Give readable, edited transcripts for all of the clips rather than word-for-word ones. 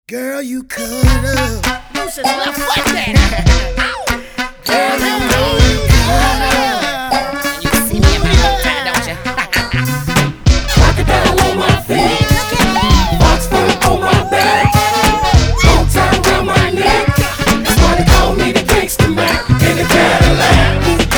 Girl, you cut up. Loosen left foot that. Girl, you know you cut up. And you can see me in my bow tie, don't you? Crocodile on my feet, box fur on my back, bow tie around my neck. That's why they call me the Gangsta Mac in the Cadillac.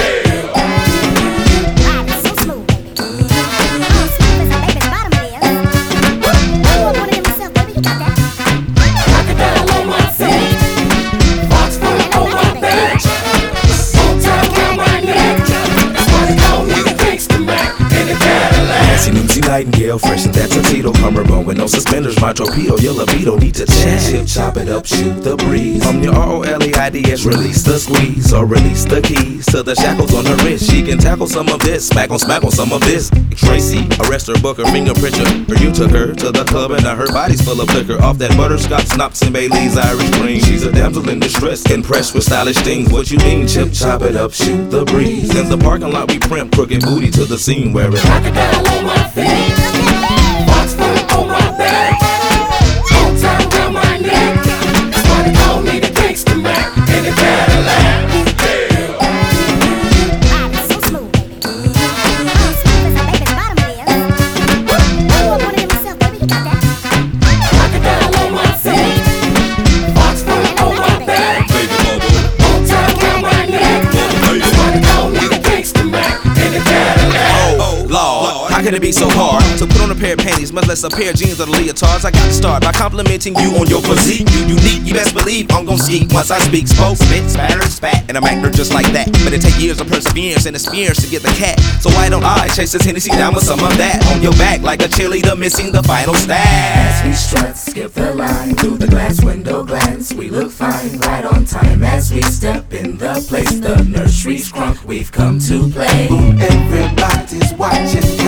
Nightingale, fresh as that Tito, Hummer bone with no suspenders, my torpedo, your libido need to chip, chop it up, shoot the breeze. From your ROLEIDS, release the squeeze or release the keys to the shackles on her wrist. She can tackle some of this, smack on some of this. Tracy, arrest her, book her, fingerprint her. Or you took her to the club and now her body's full of liquor. Off that butterscotch, Snops and Bailey's Irish cream. She's a damsel in distress, impressed with stylish things. What you mean, chip, chop it up, shoot the breeze. In the parking lot we primp, crooked booty to the scene where it crocodile on my feet, box fur on my back, bow tie around my neck. That's why they call me the Gangsta Mac in the Cadillac. Crocodile on my feet, box fur on my back, bow tie around my neck. That's why they call me the Gangsta Mac in the Cadillac. oh, Lord, how can it be so hard to put on a pair of panties, much less a pair of jeans or the leotards? I got to start by complimenting you on your physique. You unique, you best believe I'm gon' speak once I speak. Spoke, spit, spatter, spat, and I'm acting just like that. But it take years of perseverance and experience to get the cat. So why don't I chase this Hennessy down with some of that on your back like a cheerleader missing the final As stat? we strut, skip the line through the glass window glance. We look fine, right on time as we step in the place. The nursery's crunk, we've come to play. Everybody's watching.